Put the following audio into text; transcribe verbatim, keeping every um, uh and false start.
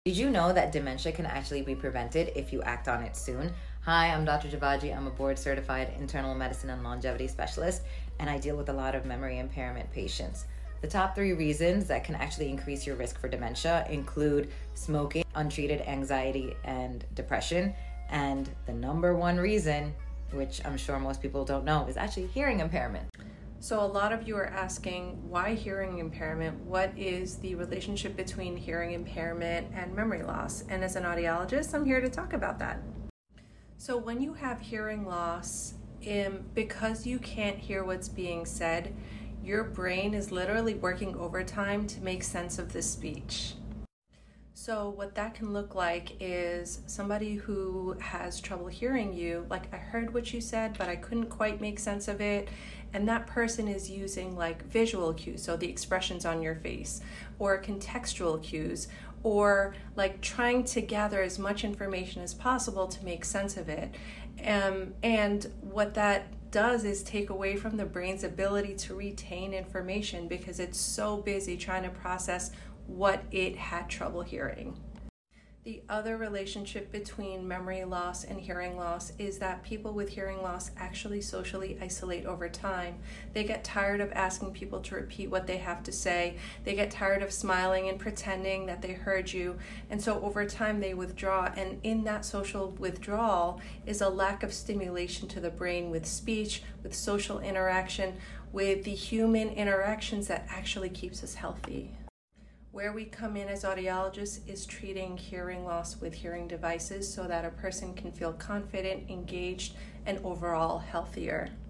Did you know that dementia can actually be prevented if you act on it soon? Hi, I'm Doctor Javaji. I'm a board certified internal medicine and longevity specialist, and I deal with a lot of memory impairment patients. The top three reasons that can actually increase your risk for dementia include smoking, untreated anxiety and depression, and the number one reason, which I'm sure most people don't know, is actually hearing impairment. So a lot of you are asking, why hearing impairment? What is the relationship between hearing impairment and memory loss? And as an audiologist, I'm here to talk about that. So when you have hearing loss, um, because you can't hear what's being said, your brain is literally working overtime to make sense of the speech. So what that can look like is somebody who has trouble hearing you, like I heard what you said, but I couldn't quite make sense of it. And that person is using like visual cues, so the expressions on your face, or contextual cues, or like trying to gather as much information as possible to make sense of it. Um, and what that does is take away from the brain's ability to retain information because it's so busy trying to process what it had trouble hearing. The other relationship between memory loss and hearing loss is that people with hearing loss actually socially isolate over time. They get tired of asking people to repeat what they have to say. They get tired of smiling and pretending that they heard you. And so over time they withdraw. And in that social withdrawal is a lack of stimulation to the brain with speech, with social interaction, with the human interactions that actually keeps us healthy. Where we come in as audiologists is treating hearing loss with hearing devices so that a person can feel confident, engaged, and overall healthier.